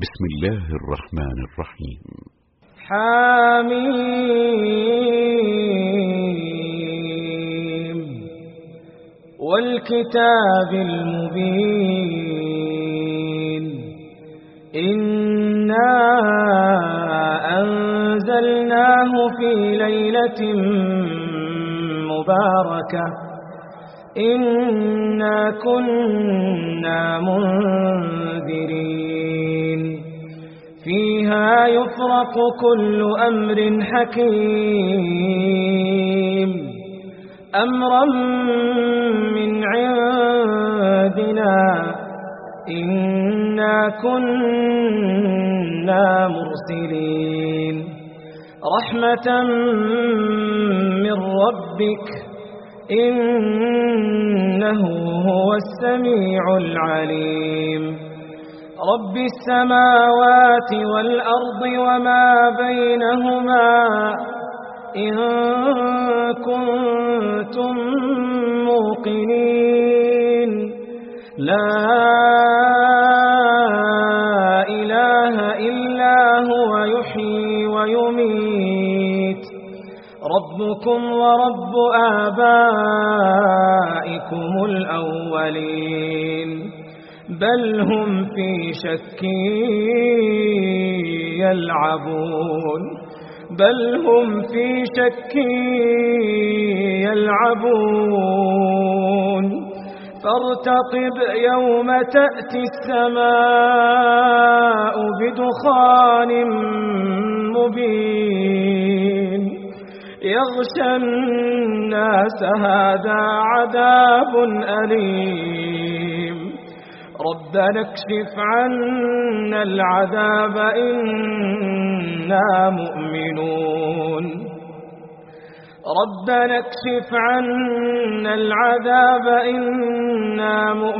بسم الله الرحمن الرحيم. حميم والكتاب المبين إنا أنزلناه في ليلة مباركة إنا كنا منذرين فيها يفرق كل أمر حكيم أمرا من عندنا إنا كنا مرسلين رحمة من ربك إنه هو السميع العليم رب السماوات والأرض وما بينهما إن كنتم موقنين لا إله إلا هو يحيي ويميت ربكم ورب آبائكم الأولين بل هم في شك يلعبون فارتقب يوم تأتي السماء بدخان مبين يغشى الناس هذا عذاب أليم ربنا اكشف عنا العذاب إنا مؤمنون ربنا اكشف عنا العذاب إنا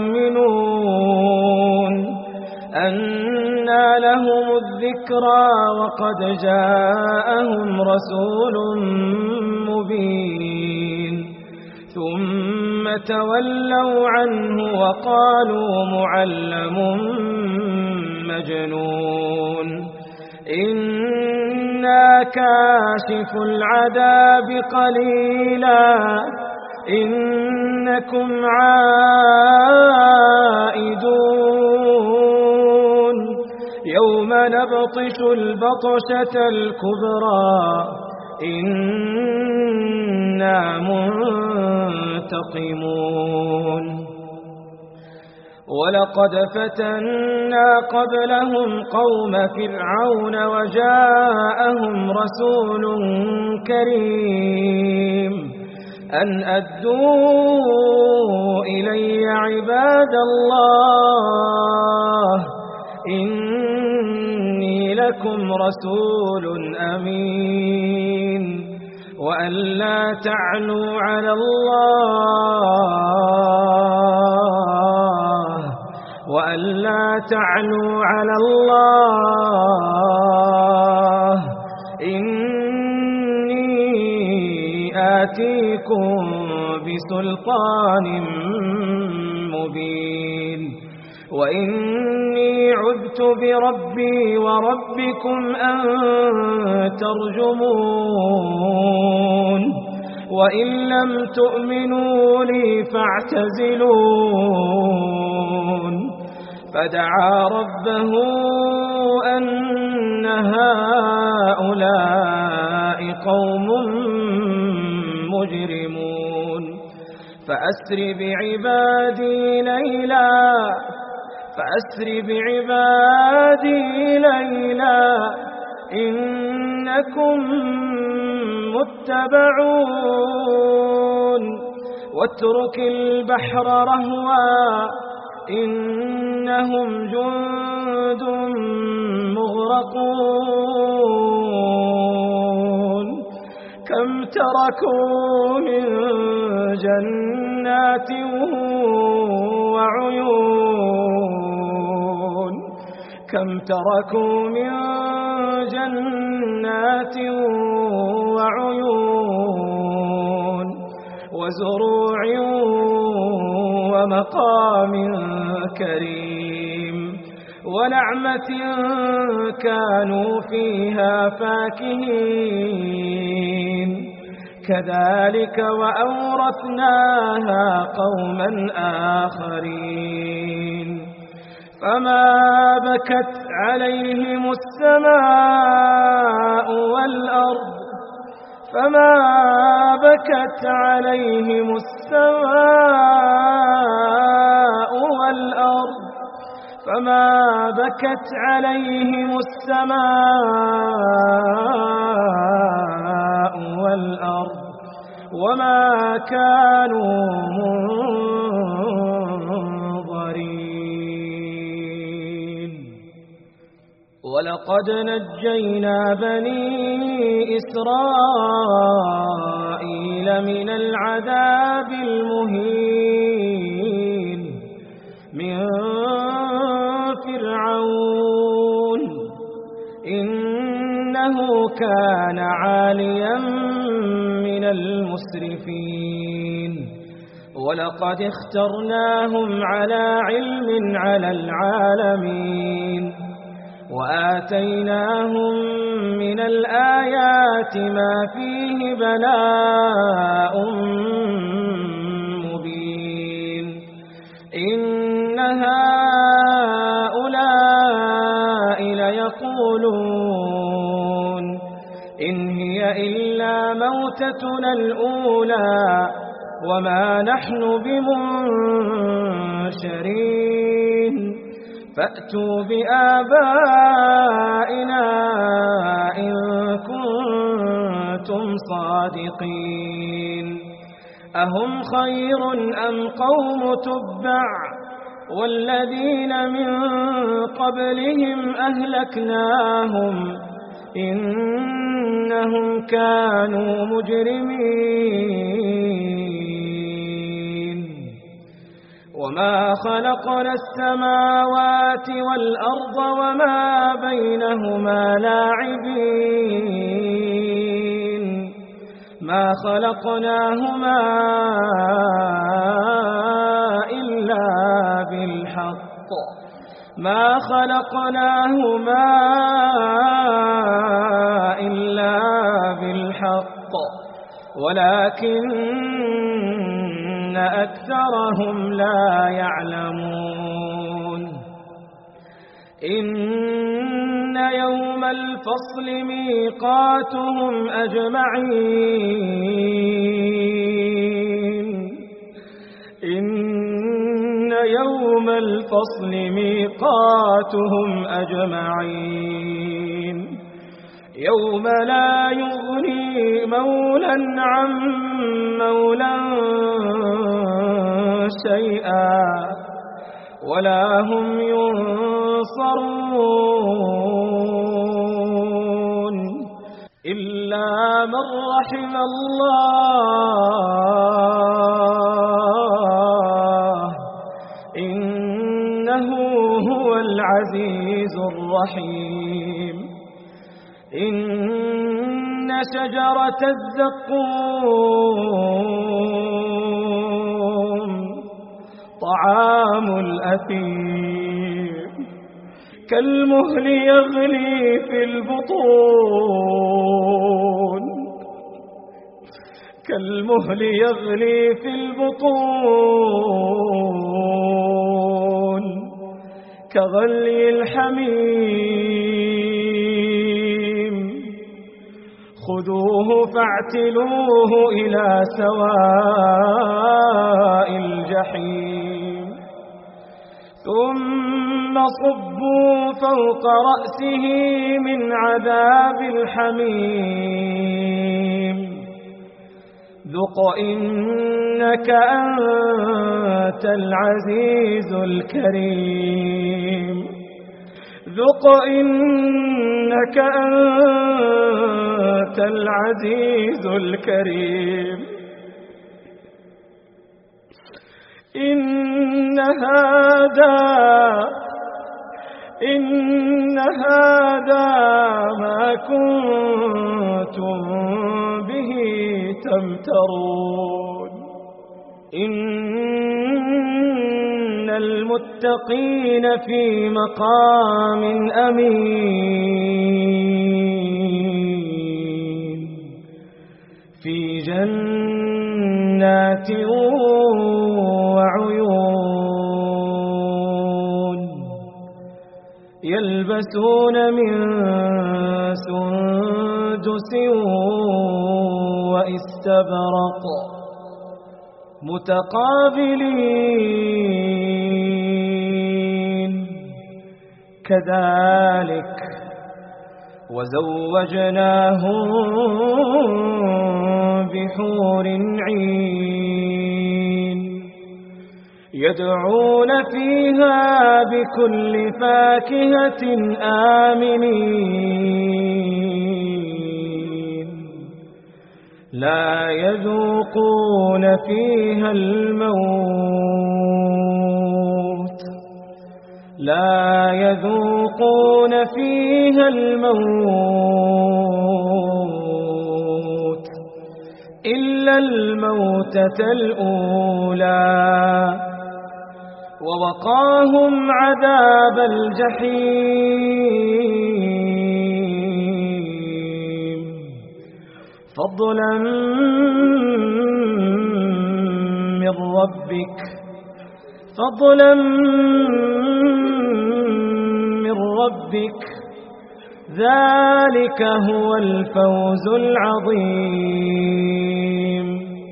مؤمنون أنى لهم الذكرى وقد جاءهم رسول مبين ثم تولوا عنه وقالوا معلم مجنون إنا كاشف العذاب قليلا إنكم عائدون يوم نبطش البطشة الكبرى إنا منتقمون ولقد فتنا قبلهم قوم فرعون وجاءهم رسول كريم أن أدوا إلي عباد الله إني لكم رسول أمين وأن لا تعلوا على الله إني آتيكم بسلطان مبين وإني عذت بربي وربكم أن ترجمون وإن لم تؤمنوا لي فاعتزلون فدعا ربه أن هؤلاء قوم مجرمون فأسر بعبادي ليلا إنكم متبعون واترك البحر رهوا إنهم جند مغرقون كم تركوا من جنات وعيون وزروع ومقام كريم ونعمة كانوا فيها فاكهين كذلك وأورثناها قوما آخرين فما بكت عليهم السماء والأرض فما بكت عليهم السماء والأرض فما بكت عليهم السماء والأرض وما كانوا منظرين ولقد نجينا بني إسرائيل من العذاب المهين من فرعون إنه كان عاليا من المسرفين ولقد اخترناهم على علم على العالمين وآتيناهم من الآيات ما فيه بلاء مبين إن هؤلاء ليقولون إن هي إلا موتتنا الأولى وما نحن بمنشرين فأتوا بآبائنا إن كنتم صادقين أهم خير أم قوم تبع والذين من قبلهم أهلكناهم إنهم كانوا مجرمين وما خلقنا السماوات والأرض وما بينهما لاعبين ما خلقناهما إلا بالحق ما خلقناهما إلا بالحق ولكن أكثرهم لا يعلمون إن يوم الفصل ميقاتهم أجمعين إن يوم الفصل ميقاتهم أجمعين يوم لا يغني مولا عن مولا شيئا ولا هم ينصرون إلا من رحم الله إنه هو العزيز الرحيم إن شجرة الزقوم طعام الأثيم كالمهل يغلي في البطون كالمهل يغلي في البطون كغلي الحميم خذوه فاعتلوه إلى سواء الجحيم ثم صبوا فوق رأسه من عذاب الحميم ذق إنك أنت العزيز الكريم ذق إنك أنت العزيز الكريم إن هذا ما كنتم به تمترون إن المتقين في مقام أمين في جنات وعيون يلبسون من سندس واستبرق متقابلين كذلك وزوجناهم بحور عين يدعون فيها بكل فاكهة آمنين لا يذوقون فيها الموت إلا الموتة الأولى ووقاهم عذاب الجحيم فضلا من ربك ذلك هو الفوز العظيم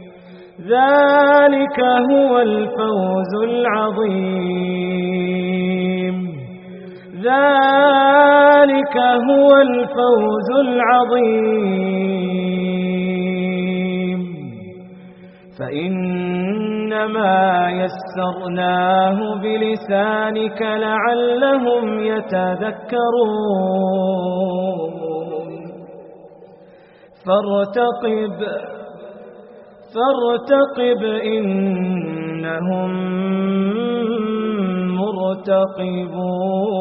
فإنما يسرناه بلسانك لعلهم يتذكرون فارتقب إنهم مرتقبون.